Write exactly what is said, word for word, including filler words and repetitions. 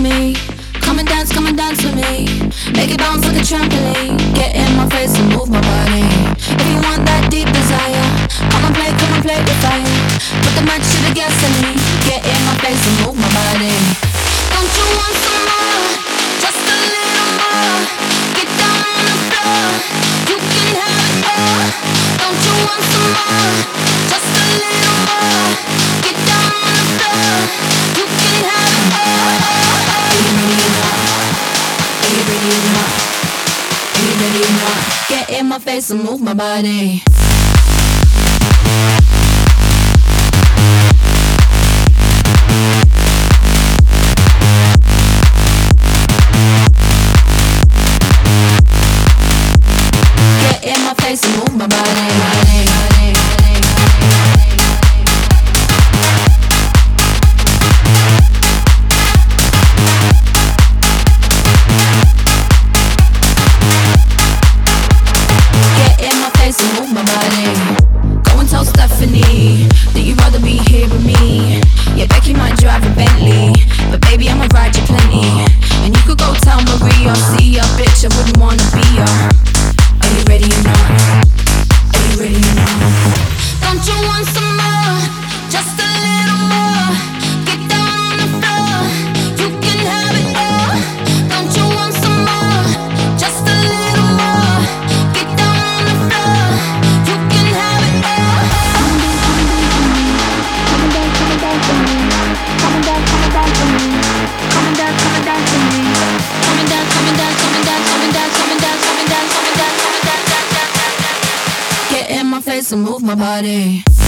me. Come and dance, come and dance with me. Make it bounce like a trampoline. Get in my face and move my body. If you want that deep desire, come and play, come and play with fire. Put the match to the gas in me. Get in my face and move my body. Don't you want some more? Just a little more. Get down on the floor. You can have it all. Don't you want some more? Just a little more. Get down on the floor. You can have it all. Are you ready or not? Are you ready or not? Are you ready or not? Get in my face and move my body. Get in my face and move my body. And move my body. Go and tell Stephanie that you'd rather be here with me. Yeah, Becky might drive a Bentley, but baby I'ma ride you plenty. And you could go tell Marie I'll see ya, bitch, I wouldn't wanna be ya. Are you ready or not? Are you ready or not? Don't you want some more? Just a little more. Get down on the floor. You can have it all. Don't you want some more? Just a little more. Get down on the floor. You can have it all. Come and dance, come and dance with me. Come and dance, come and dance with me. Come and dance, come and dance with me. Come and dance, come and dance, come and dance, come and dance, come and dance, come and dance, come and dance, come and dance, dance, dance, dance, dance. Get in my face and move my body.